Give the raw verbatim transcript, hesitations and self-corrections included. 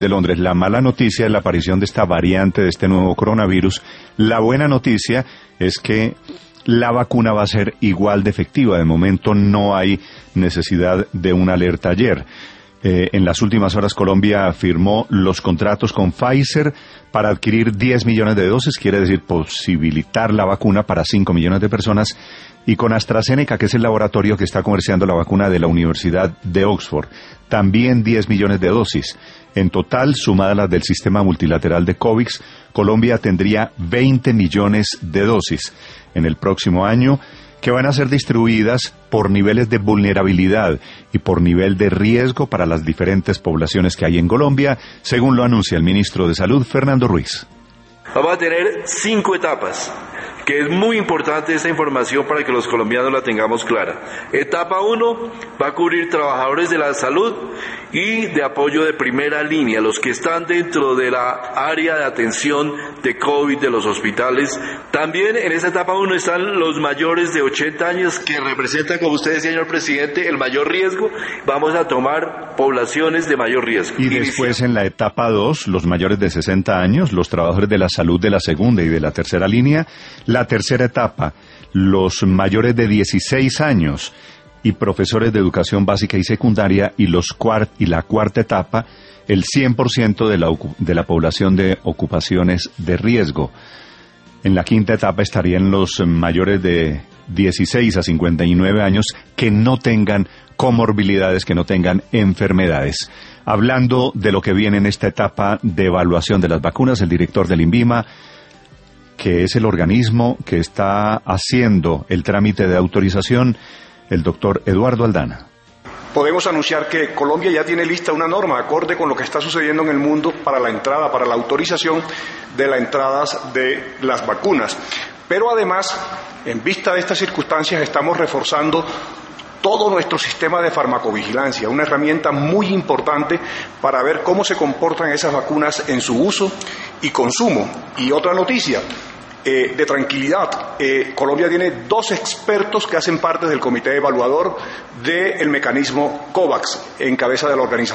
de Londres. La mala noticia es la aparición de esta variante, de este nuevo coronavirus. La buena noticia es que la vacuna va a ser igual de efectiva. De momento no hay necesidad de una alerta ayer. Eh, en las últimas horas Colombia firmó los contratos con Pfizer para adquirir diez millones de dosis, quiere decir posibilitar la vacuna para cinco millones de personas, y con AstraZeneca, que es el laboratorio que está comerciando la vacuna de la Universidad de Oxford, también diez millones de dosis. En total, sumadas las del sistema multilateral de COVAX, Colombia tendría veinte millones de dosis en el próximo año, que van a ser distribuidas por niveles de vulnerabilidad y por nivel de riesgo para las diferentes poblaciones que hay en Colombia, según lo anuncia el ministro de Salud, Fernando Ruiz. Vamos a tener cinco etapas, que es muy importante esta información para que los colombianos la tengamos clara. Etapa uno va a cubrir trabajadores de la salud y de apoyo de primera línea, los que están dentro de la área de atención de COVID de los hospitales. También en esa etapa uno están los mayores de ochenta años, que representan, como usted decía, señor presidente, el mayor riesgo. Vamos a tomar poblaciones de mayor riesgo. Y después, en la etapa dos, los mayores de sesenta años, los trabajadores de la salud de la segunda y de la tercera línea. La tercera etapa, los mayores de dieciséis años y profesores de educación básica y secundaria, y los cuart y la cuarta etapa, el cien por ciento de la, de la población de ocupaciones de riesgo. En la quinta etapa estarían los mayores de dieciséis a cincuenta y nueve años que no tengan comorbilidades, que no tengan enfermedades. Hablando de lo que viene en esta etapa de evaluación de las vacunas, el director del INVIMA, que es el organismo que está haciendo el trámite de autorización, el doctor Eduardo Aldana. Podemos anunciar que Colombia ya tiene lista una norma acorde con lo que está sucediendo en el mundo para la entrada, para la autorización de las entradas de las vacunas. Pero además, en vista de estas circunstancias, estamos reforzando todo nuestro sistema de farmacovigilancia, una herramienta muy importante para ver cómo se comportan esas vacunas en su uso y consumo. Y otra noticia eh, de tranquilidad, eh, Colombia tiene dos expertos que hacen parte del comité evaluador del mecanismo COVAX, en cabeza de la organización.